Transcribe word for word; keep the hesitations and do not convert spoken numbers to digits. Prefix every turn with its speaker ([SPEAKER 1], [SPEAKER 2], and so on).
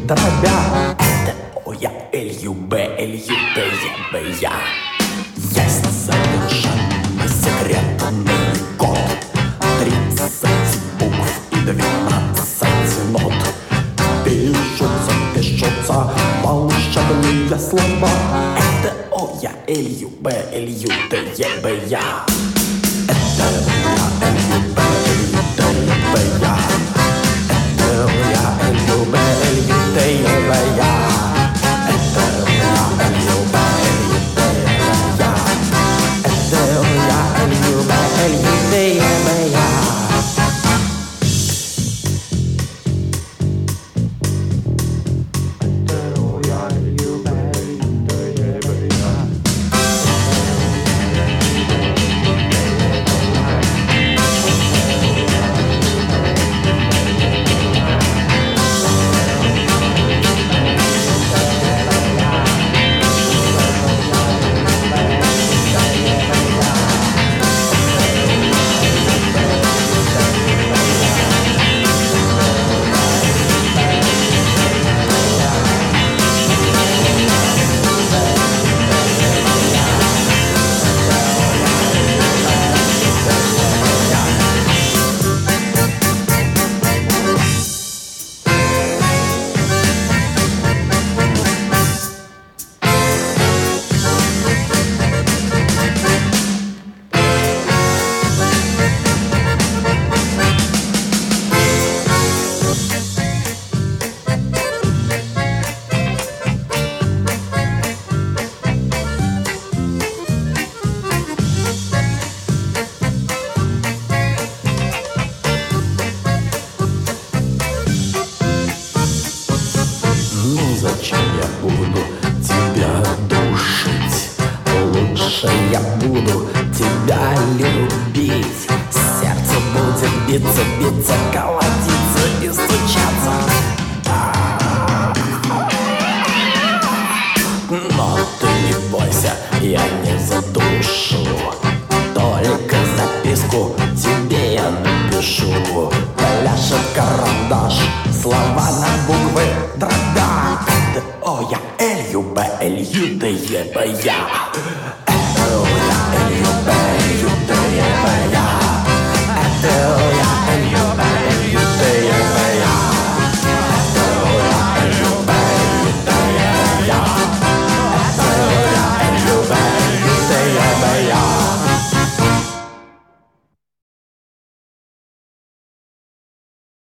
[SPEAKER 1] дробя. Это О, я, Л, Ю, Б, Л, Ю, Д, Е, Б, Я. Есть совершенно секретный код, тридцать букв и двенадцать нот. Пишутся, пишутся волшебные слова. Это О, я, Л, Ю, Б, Л, Ю, Д, Е, Б, Я. Это О, я, Л, Ю, Б, Л, Ю, Д, Е, Б, Я. Это О, я, Л, Ю, Б, Л, Ю, Д, Е, Б, Я. Это О, я, Л, Ю, Б, Л, Ю, Д, Е, Б, Я. Это О, я, Л, Ю, Б, Л, Ю, Д, Е, Б, Я. Зачем я буду тебя душить? Лучше я буду тебя любить. Сердце будет биться, биться, колотиться и стучаться. Но ты не бойся, я не задушу. Только записку тебе я напишу. Пляшет карандаш, слова на буквы дробя. Это О, я, Л, Ю, Б, Л, Ю, Д, Е, Б, Я.